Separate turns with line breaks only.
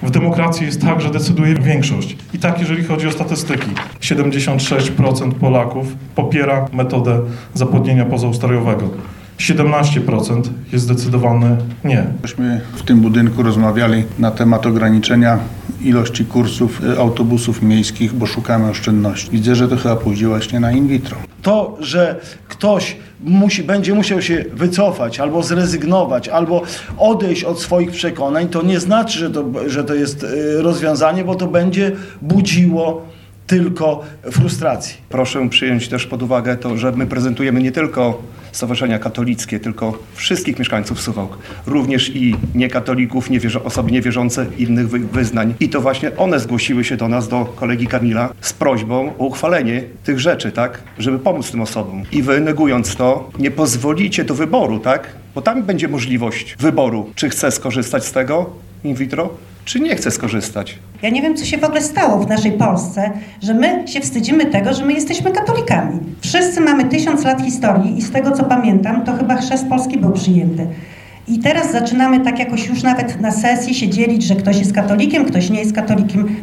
W demokracji jest tak, że decyduje większość. I tak, jeżeli chodzi o statystyki. 76% Polaków popiera metodę zapłodnienia pozaustrojowego. 17% jest zdecydowane nie.
Myśmy w tym budynku rozmawiali na temat ograniczenia ilości kursów autobusów miejskich, bo szukamy oszczędności. Widzę, że to chyba pójdzie właśnie na in vitro.
To, że ktoś będzie musiał się wycofać, albo zrezygnować, albo odejść od swoich przekonań, to nie znaczy, że to jest rozwiązanie, bo to będzie budziło tylko frustrację.
Proszę przyjąć też pod uwagę to, że my prezentujemy nie tylko stowarzyszenia katolickie, tylko wszystkich mieszkańców Suwałk, również i niekatolików, osoby niewierzące innych wyznań. I to właśnie one zgłosiły się do nas, do kolegi Kamila, z prośbą o uchwalenie tych rzeczy, tak, żeby pomóc tym osobom. I wy, negując to, nie pozwolicie do wyboru, tak, bo tam będzie możliwość wyboru, czy chce skorzystać z tego in vitro, czy nie chce skorzystać.
Ja nie wiem, co się w ogóle stało w naszej Polsce, że my się wstydzimy tego, że my jesteśmy katolikami. Wszyscy mamy 1000 lat historii i z tego, co pamiętam, to chyba chrzest polski był przyjęty. I teraz zaczynamy tak jakoś już nawet na sesji się dzielić, że ktoś jest katolikiem, ktoś nie jest katolikiem.